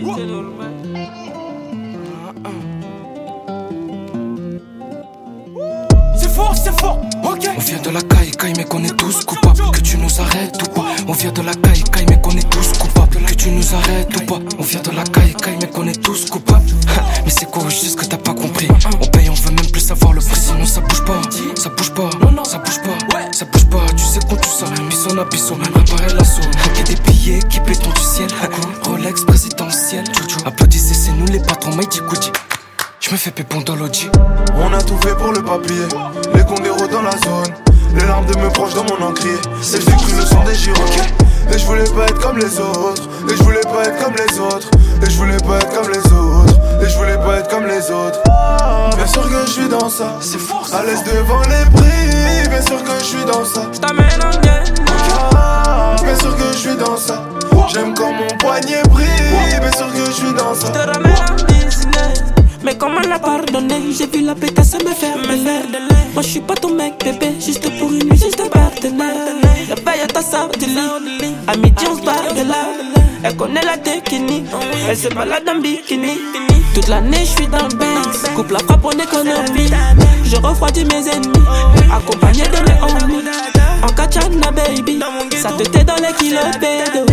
C'est fort, ok. On vient de la caille, mais qu'on est tous coupables. Que tu nous arrêtes ou pas. On vient de la caille, mais qu'on est tous coupables. Que tu nous arrêtes ou pas. On vient de la caille, mais qu'on est tous coupables. Mais c'est quoi juste que t'as pas compris. On paye, on veut même plus savoir le prix. Sinon ça bouge pas, ça bouge pas, ça bouge pas, ça bouge pas. Tu sais qu'on tue ça, bisson à bisson, préparer l'assaut. Que des billets qui pétons du ciel. Rolex présidentiel. Applaudissez, c'est nous les patrons, Mighty Goody. Je me fais pépon dans l'Audi. On a tout fait pour le papier, les condéros dans la zone, les larmes de mes proches dans mon encrier. Et j'ai cru le sang des gyros. Et je voulais pas être comme les autres. Et je voulais pas être comme les autres. Et je voulais pas être comme les autres. Et je voulais pas être comme les autres. Bien sûr que je suis dans ça. C'est fort, à l'aise devant les prix. Bien sûr que je suis dans ça. J't'amène en gueule. Bien sûr que je suis dans ça. J'aime quand mon poignet brille. Bien sûr que je suis dans ça. Te ramène en business. Mais comment la pardonner? J'ai vu la pétasse me faire de l'air. Moi je suis pas ton mec bébé, juste pour une nuit, juste un partenaire. La veille à ta sort du lit, à midi on se barre de là. Elle connaît la technique, elle se balade en bikini. Toute l'année je suis dans le Benz, coupe la frappe en économie. Je refroidis mes ennemis, accompagné de mes homies. En Kachana baby, ça te tait dans les kilos bédo.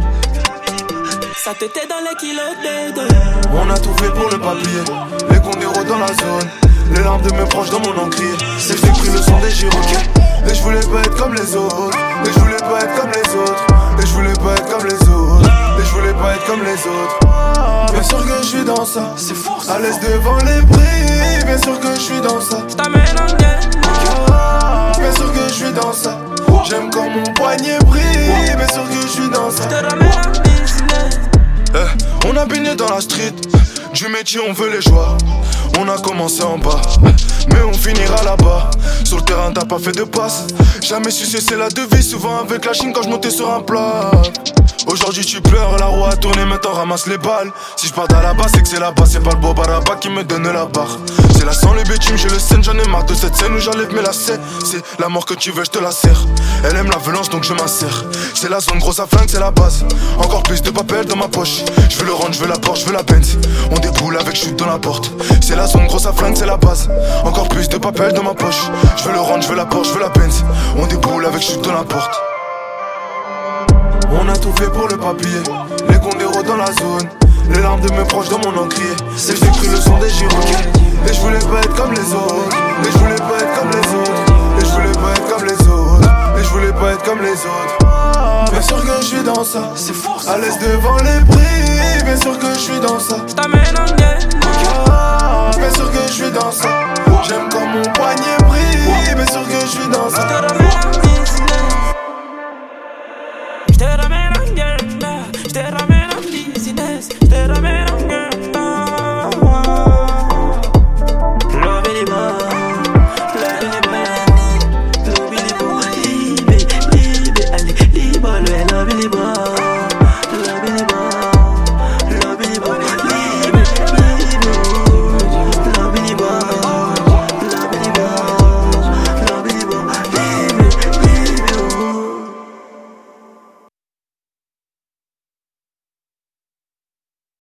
Ça te tait dans les kilos bédo. On a tout fait pour le papier, les condéros dans la zone, les larmes de mes proches dans mon encrier. Et j'ai pris le sang des gyros. Et je voulais pas être comme les autres. Et je voulais pas être comme les autres. Et je voulais pas être comme les autres. Et je voulais pas être comme les autres. Bien sûr que je suis dans ça. C'est fort, à l'aise devant les prix. Bien sûr que je suis dans ça. J't'amène en gueule. Bien sûr que je suis dans ça. J'aime quand mon poignet brille. Bien sûr que je suis dans ça. Te ramène en business. On a baigné dans la street. Du métier on veut les joies. On a commencé en bas, mais on finira là-bas. Sur le terrain t'as pas fait de passe. Jamais su cesser la devise. Souvent avec la chine quand je montais sur un plat. Aujourd'hui tu pleures, la roue a tourné, maintenant ramasse les balles. Si je pars à la base, c'est que c'est là-bas. C'est pas le beau baraba qui me donne la barre. C'est la sans le bitume, j'ai le scène, j'en ai marre de cette scène où j'enlève mes lacets. C'est la mort que tu veux, je te la serre. Elle aime la violence donc je m'insère. C'est la zone grosse à flingue, c'est la base. Encore plus de papel dans ma poche. Je veux le rendre, je veux la Porsche, je veux la Benz. On déboule avec shoot dans la porte. C'est la zone grosse à flingue, c'est la base. Encore plus de papel dans ma poche. Je veux le rendre, je veux la Porsche, je veux la Benz. On déboule avec shoot dans la porte. On a tout fait pour le papier, les condéros dans la zone, les larmes de mes proches dans mon encrier. Et j'ai pris le sang des gyros. Et je voulais pas être comme les autres. Et je voulais pas être comme les autres. Et je voulais pas être comme les autres. Et je voulais pas être comme les autres. Bien sûr que je suis dans ça. C'est fort, à l'aise devant les prix. Bien sûr que je suis dans ça. J't'amène en gueule. Bien sûr que je suis dans ça.